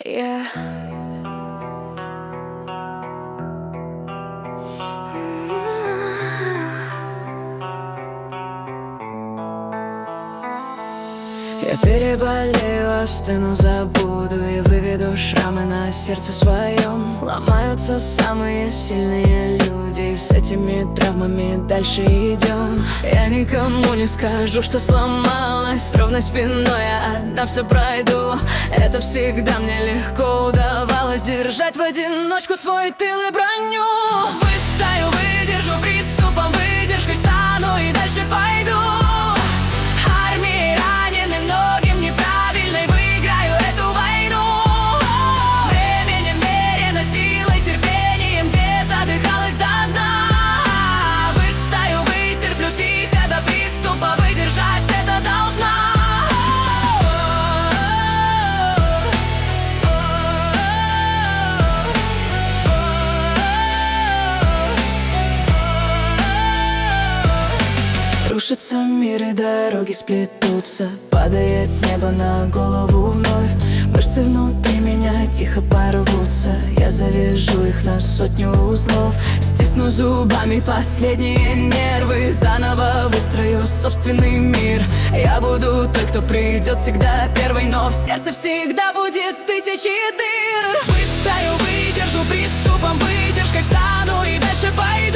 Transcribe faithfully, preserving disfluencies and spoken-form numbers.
Yeah. Я переболею, остыну, забуду и выведу шрамы на сердце своем. Ломаются самые сильные люди, с этими травмами дальше идем. Я никому не скажу, что сломалась, ровной спиной я одна все пройду. Это всегда мне легко удавалось, держать в одиночку свой тыл и броню. Выстою, выдержу, приступом выдержкой стану и дальше пойду. Рушится мир и дороги сплетутся, падает небо на голову вновь. Мышцы внутри меня тихо порвутся, я завяжу их на сотню узлов. Стисну зубами последние нервы, заново выстрою собственный мир. Я буду той, кто придет всегда первый, но в сердце всегда будет тысячи дыр. Выстою, выдержу, приступом выдержкой встану и дальше пойду.